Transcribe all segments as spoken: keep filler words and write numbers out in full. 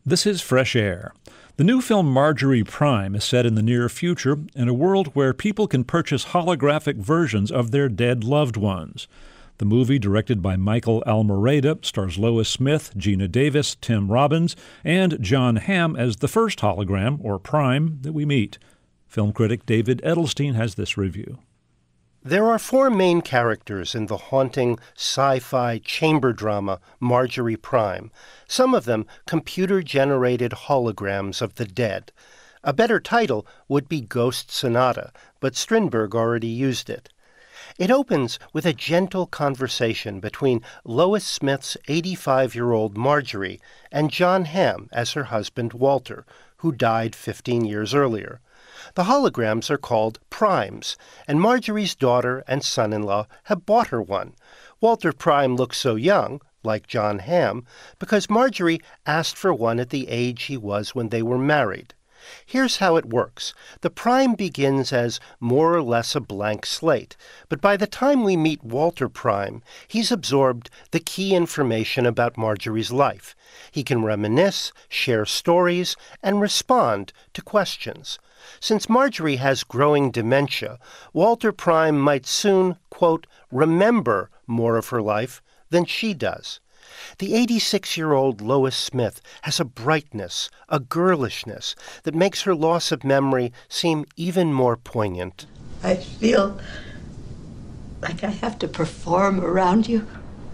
This is Fresh Air. The new film Marjorie Prime is set in the near future in a world where people can purchase holographic versions of their dead loved ones. The movie, directed by Michael Almereyda, stars Lois Smith, Gina Davis, Tim Robbins, and Jon Hamm as the first hologram, or Prime, that we meet. Film critic David Edelstein has this review. There are four main characters in the haunting sci-fi chamber drama Marjorie Prime, some of them computer-generated holograms of the dead. A better title would be Ghost Sonata, but Strindberg already used it. It opens with a gentle conversation between Lois Smith's eighty-five-year-old Marjorie and Jon Hamm as her husband Walter, who died fifteen years earlier. The holograms are called primes, and Marjorie's daughter and son-in-law have bought her one. Walter Prime looks so young, like Jon Hamm, because Marjorie asked for one at the age he was when they were married. Here's how it works. The Prime begins as more or less a blank slate, but by the time we meet Walter Prime, he's absorbed the key information about Marjorie's life. He can reminisce, share stories, and respond to questions. Since Marjorie has growing dementia, Walter Prime might soon, quote, remember more of her life than she does. The eighty-six-year-old Lois Smith has a brightness, a girlishness, that makes her loss of memory seem even more poignant. I feel like I have to perform around you.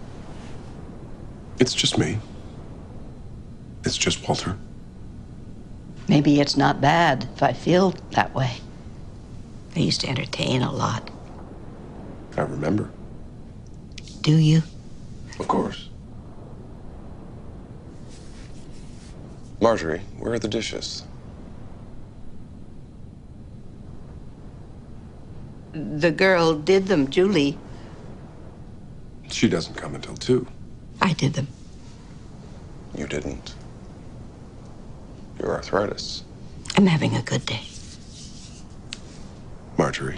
It's just me. It's just Walter. Maybe it's not bad if I feel that way. I used to entertain a lot. I remember. Do you? Of course. Marjorie, where are the dishes? The girl did them, Julie. She doesn't come until two. I did them. You didn't. Your arthritis. I'm having a good day. Marjorie,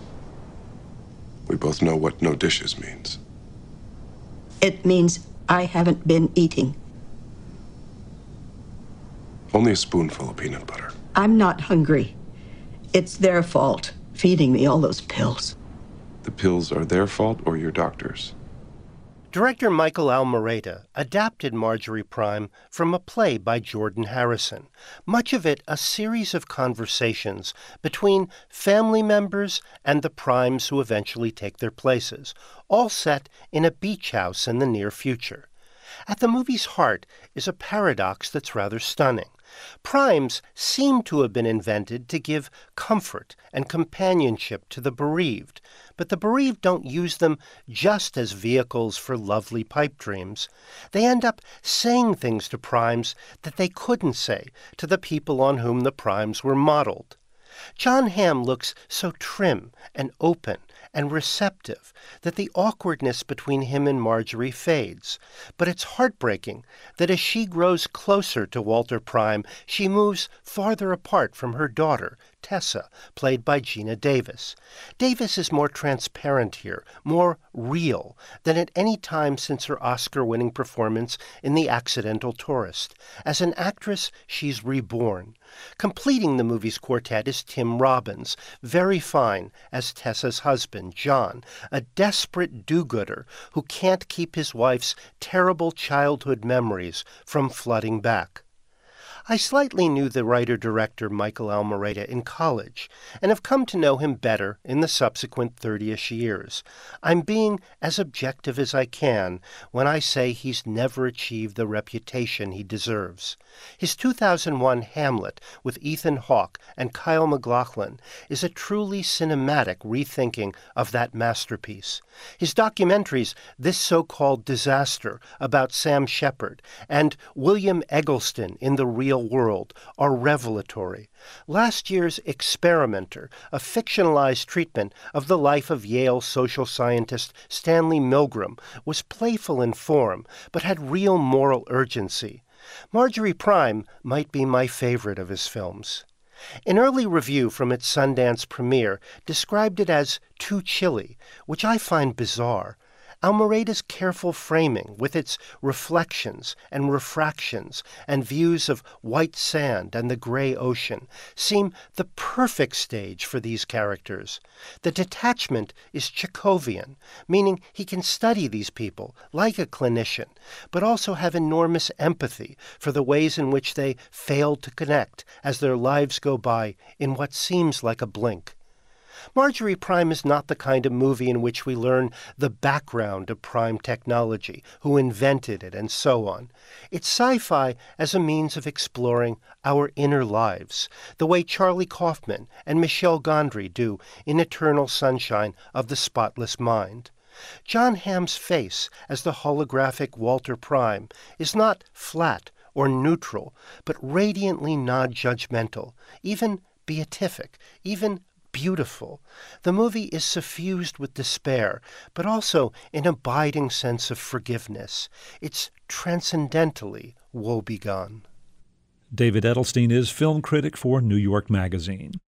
we both know what no dishes means. It means I haven't been eating. Only a spoonful of peanut butter. I'm not hungry. It's their fault, feeding me all those pills. The pills are their fault or your doctor's? Director Michael Almereyda adapted Marjorie Prime from a play by Jordan Harrison, much of it a series of conversations between family members and the Primes who eventually take their places, all set in a beach house in the near future. At the movie's heart is a paradox that's rather stunning. Primes seem to have been invented to give comfort and companionship to the bereaved, but the bereaved don't use them just as vehicles for lovely pipe dreams. They end up saying things to Primes that they couldn't say to the people on whom the Primes were modeled. Jon Hamm looks so trim and open and receptive that the awkwardness between him and Marjorie fades. But it's heartbreaking that as she grows closer to Walter Prime, she moves farther apart from her daughter, Tessa, played by Gina Davis. Davis is more transparent here, more real, than at any time since her Oscar-winning performance in The Accidental Tourist. As an actress, she's reborn. Completing the movie's quartet is Tim Robbins, very fine as Tessa's husband, John, a desperate do-gooder who can't keep his wife's terrible childhood memories from flooding back. I slightly knew the writer-director Michael Almereyda in college, and have come to know him better in the subsequent thirty-ish years. I'm being as objective as I can when I say he's never achieved the reputation he deserves. His two thousand one Hamlet with Ethan Hawke and Kyle MacLachlan is a truly cinematic rethinking of that masterpiece. His documentaries, This So-Called Disaster, about Sam Shepard, and William Eggleston in the Real World, are revelatory. Last year's Experimenter, a fictionalized treatment of the life of Yale social scientist Stanley Milgram, was playful in form, but had real moral urgency. Marjorie Prime might be my favorite of his films. An early review from its Sundance premiere described it as too chilly, which I find bizarre. Almereyda's careful framing, with its reflections and refractions and views of white sand and the gray ocean, seem the perfect stage for these characters. The detachment is Chekhovian, meaning he can study these people like a clinician, but also have enormous empathy for the ways in which they fail to connect as their lives go by in what seems like a blink. Marjorie Prime is not the kind of movie in which we learn the background of prime technology, who invented it, and so on. It's sci-fi as a means of exploring our inner lives, the way Charlie Kaufman and Michel Gondry do in Eternal Sunshine of the Spotless Mind. Jon Hamm's face as the holographic Walter Prime is not flat or neutral, but radiantly non-judgmental, even beatific, even beautiful. The movie is suffused with despair, but also an abiding sense of forgiveness. It's transcendently woebegone. David Edelstein is film critic for New York Magazine.